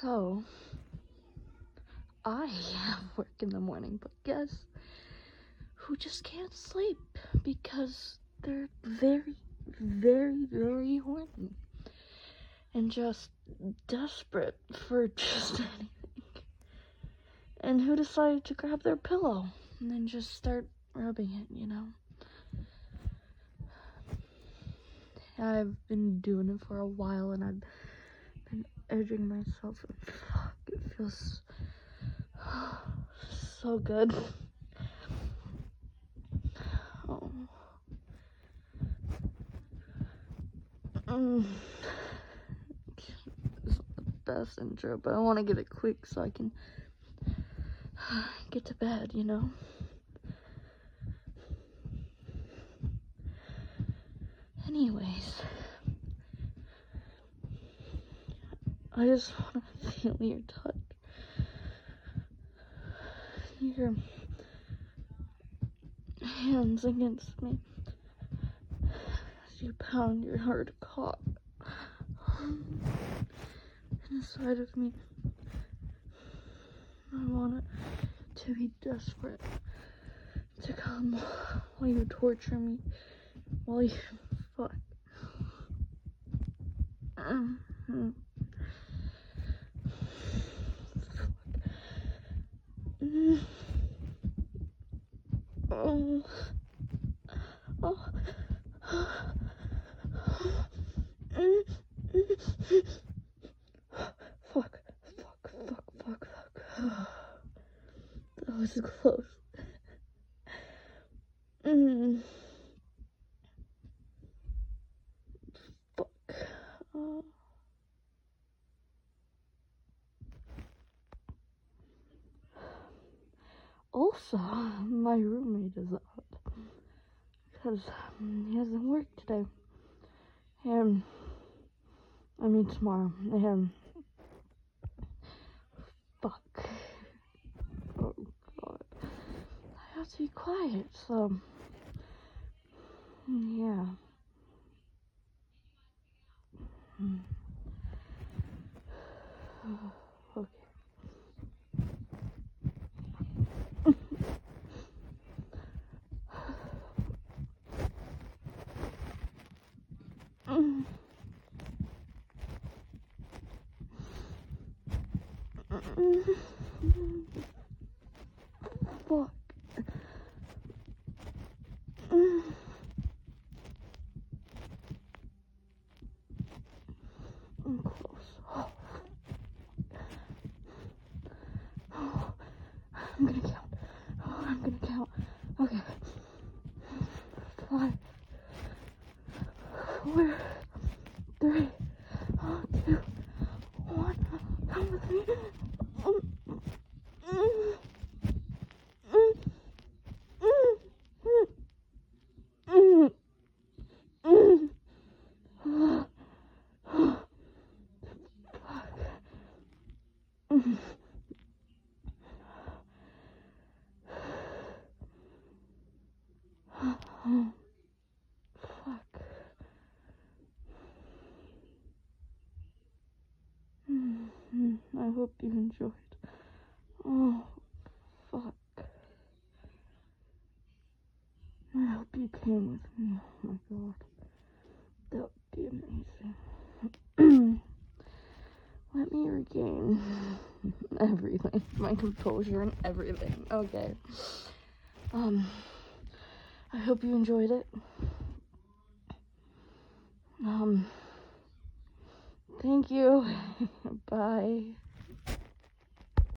So, I have work in the morning, but guess who just can't sleep because they're very, very, very horny and just desperate for just anything. And who decided to grab their pillow and then just start rubbing it. I've been doing it for a while, and I've been edging myself, and fuck, it feels so good. Oh. This is the best intro, but I want to get it quick so I can get to bed, Anyways, I just want to feel your touch. Your hands against me as you pound your hard cock inside of me. I want it to be desperate to come while you torture me, while you fuck. Fuck. That was close. Fuck. Also, my roommate is up because he hasn't worked today. And I mean tomorrow. And fuck. Oh god. I have to be quiet, so yeah. Okay. Fuck. I'm close. I'm gonna count. Okay. 5, 4, 3, 2, 1. Come with me. Fuck. I hope you enjoyed. Oh, fuck. I hope you came with me. Oh my god. That would be amazing. Let me regain everything. My composure and everything. Okay. I hope you enjoyed it. Thank you. Bye.